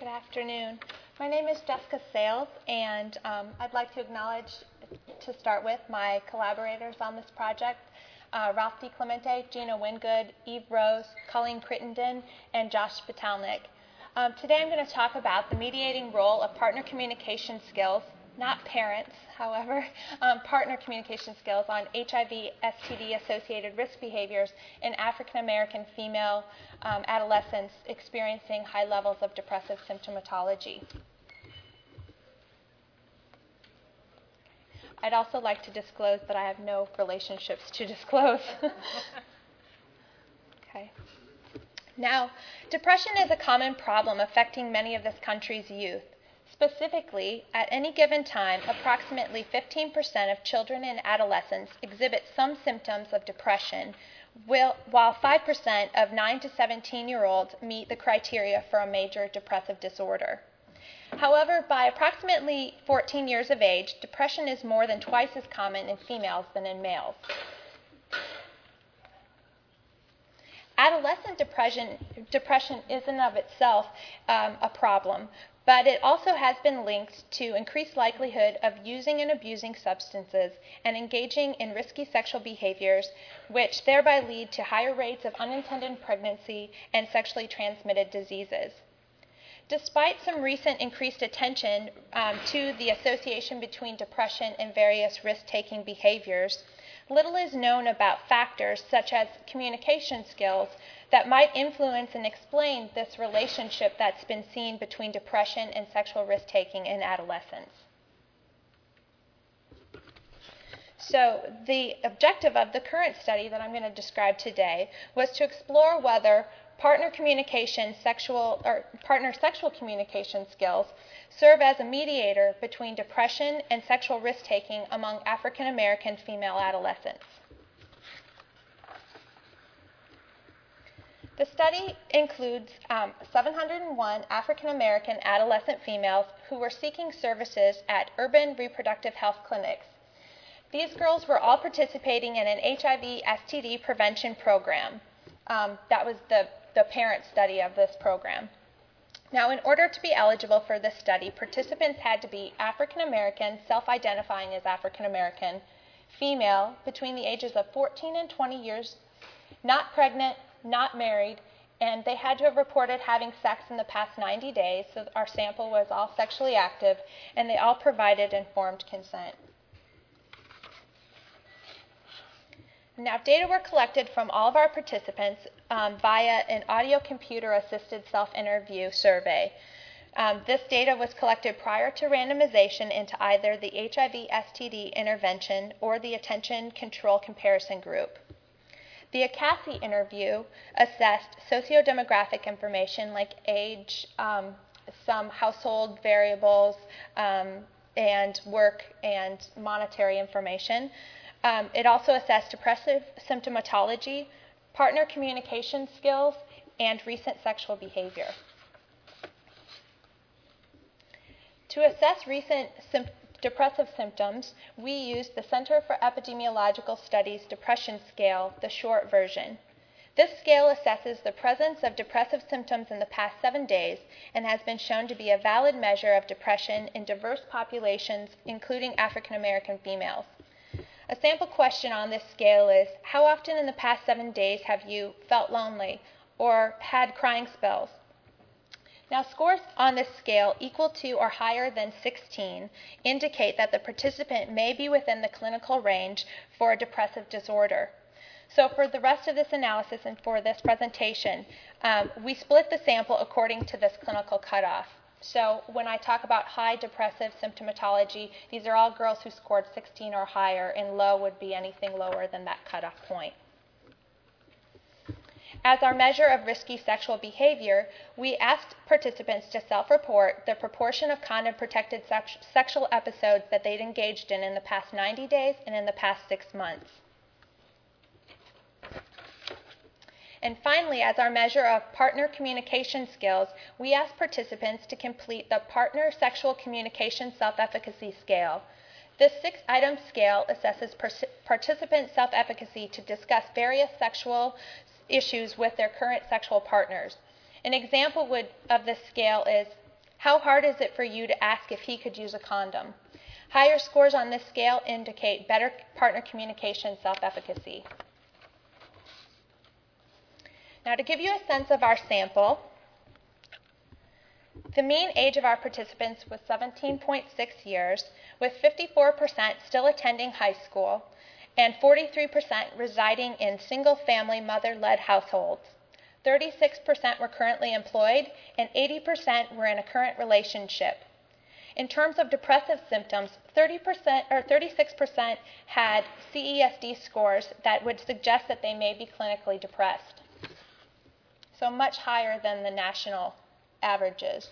afternoon. My name is Jessica Sales, and I'd like to acknowledge, to start with, my collaborators on this project, Ralph DiClemente, Gina Wingood, Eve Rose, Colleen Crittenden, and Josh Batalnik. Today I'm going to talk about the mediating role of partner communication skills, not parents, however, partner communication skills on HIV/STD-associated risk behaviors in African American female adolescents experiencing high levels of depressive symptomatology. I'd also like to disclose that I have no relationships to disclose. Okay. Now, depression is a common problem affecting many of this country's youth. Specifically, at any given time, approximately 15% of children and adolescents exhibit some symptoms of depression, while 5% of 9 to 17-year-olds meet the criteria for a major depressive disorder. However, by approximately 14 years of age, depression is more than twice as common in females than in males. Adolescent depression is in of itself a problem, but it also has been linked to increased likelihood of using and abusing substances and engaging in risky sexual behaviors, which thereby lead to higher rates of unintended pregnancy and sexually transmitted diseases. Despite some recent increased attention to the association between depression and various risk-taking behaviors, little is known about factors such as communication skills that might influence and explain this relationship that's been seen between depression and sexual risk-taking in adolescents. So the objective of the current study that I'm going to describe today was to explore whether partner sexual communication skills serve as a mediator between depression and sexual risk-taking among African American female adolescents. The study includes 701 African American adolescent females who were seeking services at urban reproductive health clinics. These girls were all participating in an HIV/STD prevention program. That was the parent study of this program. Now, in order to be eligible for this study, participants had to be African American, self-identifying as African American, female, between the ages of 14 and 20 years, not pregnant, not married, and they had to have reported having sex in the past 90 days, so our sample was all sexually active, and they all provided informed consent. Now, data were collected from all of our participants via an audio-computer-assisted self-interview survey. This data was collected prior to randomization into either the HIV/STD intervention or the attention control comparison group. The ACASI interview assessed sociodemographic information like age, some household variables, and work and monetary information. It also assessed depressive symptomatology, partner communication skills, and recent sexual behavior. To assess recent depressive symptoms, we used the Center for Epidemiological Studies Depression Scale, the short version. This scale assesses the presence of depressive symptoms in the past 7 days and has been shown to be a valid measure of depression in diverse populations, including African American females. A sample question on this scale is, how often in the past 7 days have you felt lonely or had crying spells? Now, scores on this scale equal to or higher than 16 indicate that the participant may be within the clinical range for a depressive disorder. So for the rest of this analysis and for this presentation, we split the sample according to this clinical cutoff. So when I talk about high depressive symptomatology, these are all girls who scored 16 or higher, and low would be anything lower than that cutoff point. As our measure of risky sexual behavior, we asked participants to self-report the proportion of condom-protected sexual episodes that they'd engaged in the past 90 days and in the past 6 months. And finally, as our measure of partner communication skills, we asked participants to complete the Partner Sexual Communication Self-Efficacy Scale. This 6-item scale assesses participant self-efficacy to discuss various sexual issues with their current sexual partners. An example of this scale is How hard is it for you to ask if he could use a condom? Higher scores on this scale indicate better partner communication self-efficacy. Now, to give you a sense of our sample, the mean age of our participants was 17.6 years, with 54% still attending high school and 43% residing in single-family mother-led households. 36% were currently employed, and 80% were in a current relationship. In terms of depressive symptoms, 36% had CESD scores that would suggest that they may be clinically depressed, so much higher than the national averages.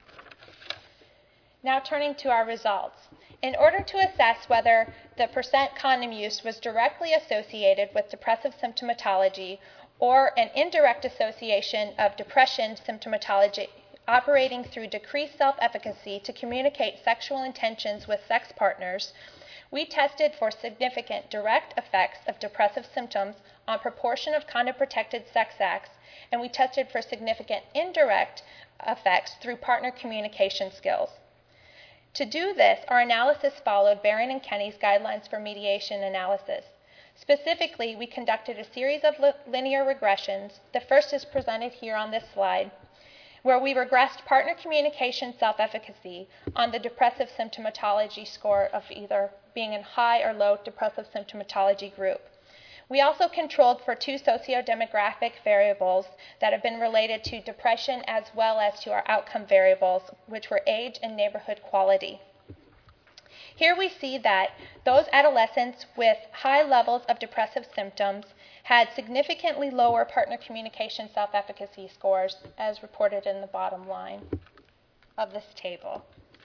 Now turning to our results. In order to assess whether the percent condom use was directly associated with depressive symptomatology or an indirect association of depression symptomatology operating through decreased self-efficacy to communicate sexual intentions with sex partners, we tested for significant direct effects of depressive symptoms on proportion of condom-protected sex acts, and we tested for significant indirect effects through partner communication skills. To do this, our analysis followed Barron and Kenny's guidelines for mediation analysis. Specifically, we conducted a series of linear regressions. The first is presented here on this slide, where we regressed partner communication self-efficacy on the depressive symptomatology score of either being in high or low depressive symptomatology group. We also controlled for two sociodemographic variables that have been related to depression as well as to our outcome variables, which were age and neighborhood quality. Here we see that those adolescents with high levels of depressive symptoms had significantly lower partner communication self-efficacy scores, as reported in the bottom line of this table.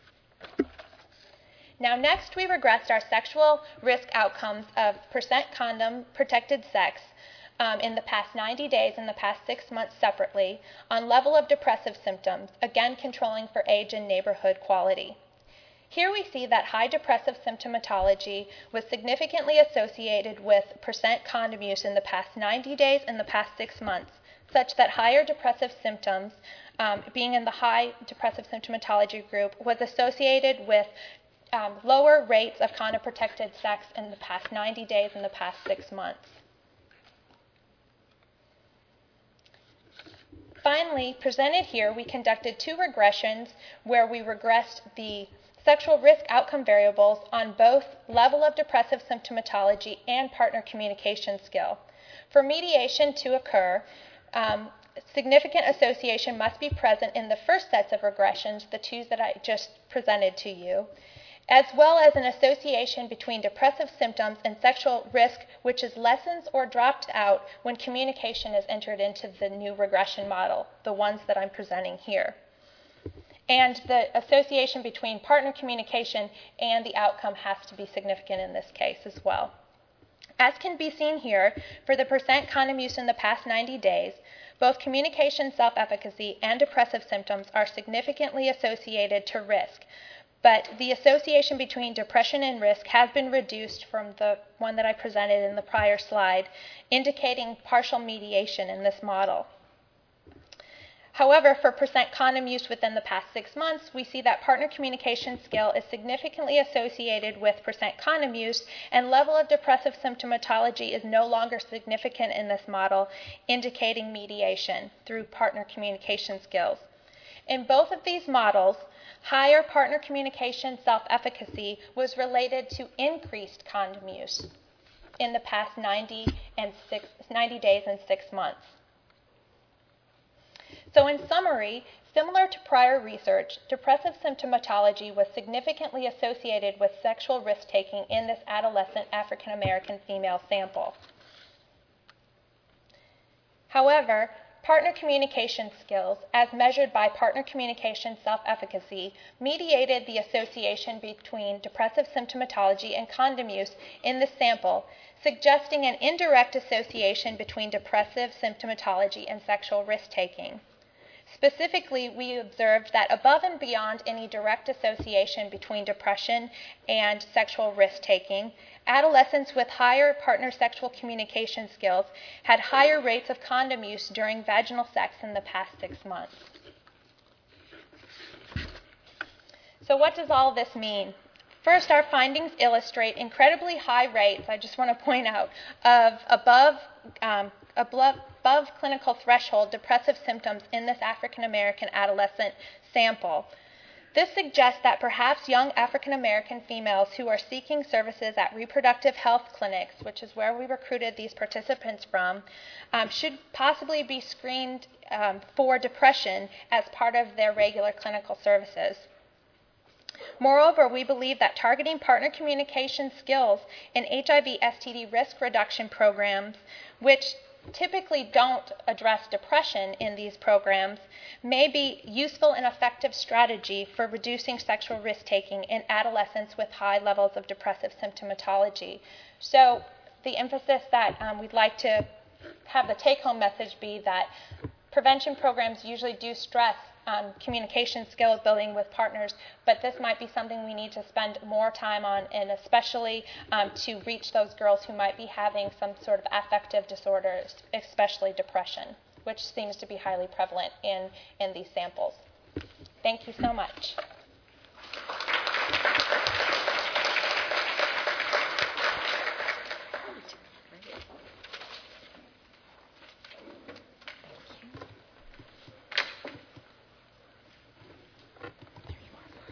Now next, we regressed our sexual risk outcomes of percent condom protected sex in the past 90 days and the past 6 months separately on level of depressive symptoms, again controlling for age and neighborhood quality. Here we see that high depressive symptomatology was significantly associated with percent condom use in the past 90 days and the past 6 months, such that higher depressive symptoms, being in the high depressive symptomatology group, was associated with lower rates of condom-protected sex in the past 90 days and the past 6 months. Finally, presented here, we conducted two regressions where we regressed the sexual risk outcome variables on both level of depressive symptomatology and partner communication skill. For mediation to occur, significant association must be present in the first sets of regressions, the two that I just presented to you, as well as an association between depressive symptoms and sexual risk, which is lessens or dropped out when communication is entered into the new regression model, the ones that I'm presenting here. And the association between partner communication and the outcome has to be significant in this case as well. As can be seen here, for the percent condom use in the past 90 days, both communication self-efficacy and depressive symptoms are significantly associated to risk, but the association between depression and risk has been reduced from the one that I presented in the prior slide, indicating partial mediation in this model. However, for percent condom use within the past 6 months, we see that partner communication skill is significantly associated with percent condom use, and level of depressive symptomatology is no longer significant in this model, indicating mediation through partner communication skills. In both of these models, higher partner communication self-efficacy was related to increased condom use in the past 90 days and 6 months. So in summary, similar to prior research, depressive symptomatology was significantly associated with sexual risk-taking in this adolescent African American female sample. However, partner communication skills, as measured by partner communication self-efficacy, mediated the association between depressive symptomatology and condom use in the sample, suggesting an indirect association between depressive symptomatology and sexual risk-taking. Specifically, we observed that above and beyond any direct association between depression and sexual risk-taking, adolescents with higher partner sexual communication skills had higher rates of condom use during vaginal sex in the past 6 months. So what does all this mean? First, our findings illustrate incredibly high rates, I just want to point out, of above clinical threshold depressive symptoms in this African American adolescent sample. This suggests that perhaps young African American females who are seeking services at reproductive health clinics, which is where we recruited these participants from, should possibly be screened for depression as part of their regular clinical services. Moreover, we believe that targeting partner communication skills in HIV/STD risk reduction programs, which typically don't address depression in these programs, may be useful and effective strategy for reducing sexual risk-taking in adolescents with high levels of depressive symptomatology. So the emphasis that we'd like to have the take-home message be that prevention programs usually do stress communication skills building with partners, but this might be something we need to spend more time on, and especially to reach those girls who might be having some sort of affective disorders, especially depression, which seems to be highly prevalent in these samples. Thank you so much.